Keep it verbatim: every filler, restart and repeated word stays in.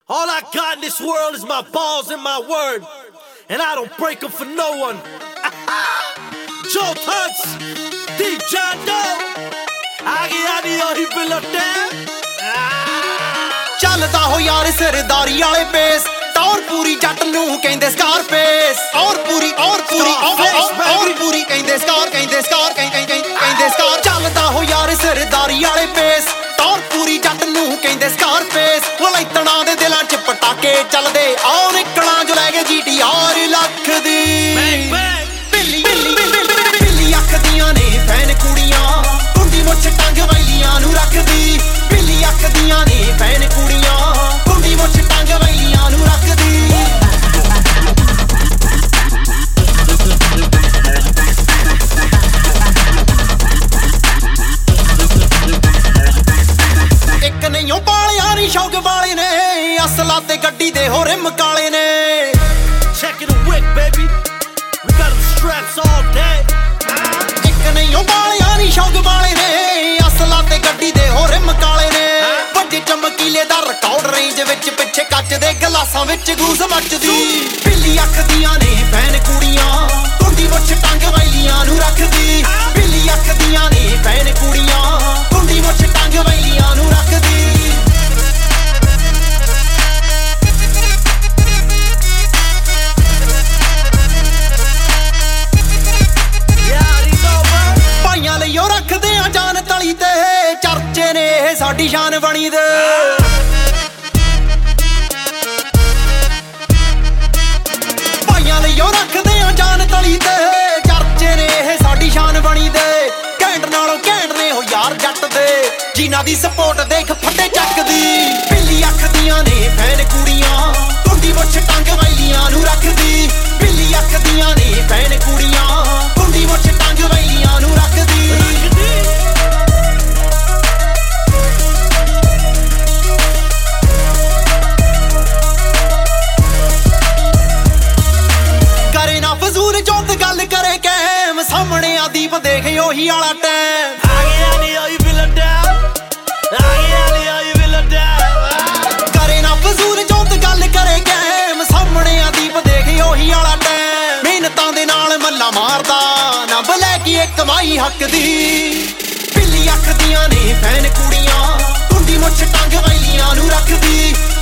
All I got in this world is my balls and my word, and I don't break them for no one. Joe Tunts, D. John Doe, आगे आनी ओही बिलटे ਚੱਲਦਾ ਹੋ ਯਾਰ ਸਰਦਾਰੀ ਵਾਲੇ ਪੇਸ ਟੌਰ ਪੂਰੀ ਜੱਟ ਨੂੰ ਕਹਿੰਦੇ ਸਕਾਰਫੇਸ ਔਰ ਪੂਰੀ ਔਰ ਪੂਰੀ ਔਰ ਪੂਰੀ ਕਹਿੰਦੇ ਸਕਾਰ ਕਹਿੰਦੇ ਸਕਾਰ ਕਹਿੰਦੇ ਸਕਾਰ ਚੱਲਦਾ ਹੋ ਯਾਰ ਸਰਦਾਰੀ ਵਾਲੇ ਪੇਸ ਟੌਰ ਪੂਰੀ ਜੱਟ ਨੂੰ ਕਹਿੰਦੇ ਸਕਾਰਫੇਸ ਵਲੈਤਣਾ ਦੇ ਦਿਲਾਂ 'ਚ ਪਟਾਕੇ ਚੱਲਦੇ ਆਉ ਨਿਕਲਾਂ ਜੋ ਲੈ ਕੇ ਜੀਟੀਆਰ ਲੱਖ ਦੀ ਬਿੱਲੀ ਬਿੱਲੀ ਅੱਖ ਦੀਆਂ ਨੇ ਫੈਨ ਕੁੜੀਆਂ ਕੁੰਡੀ ਮੁੱਛ ਟੰਗ ਵੈਲੀਆਂ ਨੂੰ ਰੱਖਦੀ ਬਿੱਲੀ ਅੱਖ ਦੀਆਂ ਨੇ ਫੈਨ ਕੁੜੀਆਂ ਕੁੰਡੀ ਮੁੱਛ ਟੰਗ ਵੈਲੀਆਂ ਨੂੰ ਰੱਖਦੀ ਇੱਕ ਨਹੀਂ ਉਹ ਬਾਲਿਆਂ ਨੀ ਸ਼ੌਕ ਵਾਲੇ ਨੇ ਅਸਲਾ ਤੇ ਗੱਡੀ ਦੇ ਹੋ ਰਿਮ ਕਾਲੇ ਨੇ Checking the whip, baby. We got them straps all day. ਇੱਕ ਨਹੀਂ ਉਹ ਬਾਲਿਆਂ ਨੀ ਸ਼ੌਕ ਵਾਲੇ ਨੇ ਅਸਲਾ ਤੇ ਗੱਡੀ ਦੇ ਹੋ ਰਿਮ ਕਾਲੇ ਨੇ ਵੱਡੇ ਚਮਕੀਲੇ ਦਾ ਰਿਕਾਰਡ ਰੇਂਜ ਵਿੱਚ ਪਿੱਛੇ ਕੱਚ ਦੇ ਗਲਾਸਾਂ ਵਿੱਚ ਗੂਸ ਮੱਚਦੀ ਬਿੱਲੀ ਅੱਖ ਦੀਆਂ ਨੇ ਫੈਨ ਕੁੜੀਆਂ ਕੁੰਡੀ ਮੁੱਛ ਟੰਗ ਵੈਲੀਆਂ ਨੂੰ ਰੱਖਦੀ ਬਿੱਲੀ ਅੱਖ ਦੀਆਂ ਨੇ ਫੈਨ ਕੁੜੀਆਂ ਕੁੰਡੀ ਮੁੱਛ ਟੰਗ ਵੈਲੀਆਂ ਨੂੰ ਰੱਖਦੀ ਭਾਈਆਂ ਲਈ ਉਹ ਰੱਖਦੇ ਆ ਜਾਨ ਤਲੀ ਤੇ ਚਰਚੇ ਨੇ ਇਹ ਸਾਡੀ ਸ਼ਾਨ ਬਣੀ ਦੇ ਭਾਈਆਂ ਲਈ ਉਹ ਰੱਖਦੇ ਆ ਜਾਨ ਤਲੀ ਤੇ ਚਰਚੇ ਨੇ ਇਹ ਸਾਡੀ ਸ਼ਾਨ ਬਣੀ ਦੇ ਘੈਂਟ ਨਾਲੋਂ ਘੈਂਟ ਨੇ ਉਹ ਯਾਰ ਜੱਟ ਦੇ ਜਿਨ੍ਹਾਂ ਦੀ ਸਪੋਰਟ ਦੇਖ ਫੱਟੇ ਚੱਕਦੀ ਬਿੱਲੀ ਅੱਖ ਦੀਆਂ ਨੇ ਫੈਨ ਕੁੜੀਆਂ ਕੁੰਡੀ ਮੁੱਛ ਟੰਗ ਵੈਲੀਆਂ ਨੂੰ ਰੱਖਦੀ ਬਿੱਲੀ ਅੱਖ ਦੀਆਂ ਨੇ ਫੈਨ ਕੁੜੀਆਂ ਕੁੰਡੀ ਮੁੱਛ ਟੰਗ ਵੈਲੀਆਂ ਨੂੰ ਰੱਖਦੀ ਕਰੇ ਨਾ ਫਜ਼ੂਲ ਜੋਤ ਗੱਲ ਕਰੇ ਕੈਮ ਸਾਹਮਣੇ ਆ ਦੀਪ ਦੇਖ ਉਹੀ ਵਾਲਾ ਟਾਈਮ आगे आनी ओही बिलटे आगे आनी ओही बिलटे ਕਰੇ ਨਾ ਫਜ਼ੂਲ ਜੋਤ ਗੱਲ ਕਰੇ ਕੈਮ ਸਾਹਮਣੇ ਆ ਦੀਪ ਦੇਖ ਉਹੀ ਵਾਲਾ ਟਾਈਮ ਮਿਹਨਤਾਂ ਦੇ ਨਾਲ ਮੱਲਾ ਮਾਰਦਾ ਨਾ ਬਲੈਕੀ ਇੱਕ ਕਮਾਈ ਹੱਕ ਦੀ ਬਿੱਲੀ ਅੱਖ ਦੀਆਂ ਨੇ ਫੈਨ ਕੁੜੀਆਂ ਕੁੰਡੀ ਮੁੱਛ ਟੰਗ ਵੈਲੀਆਂ ਨੂੰ ਰੱਖਦੀ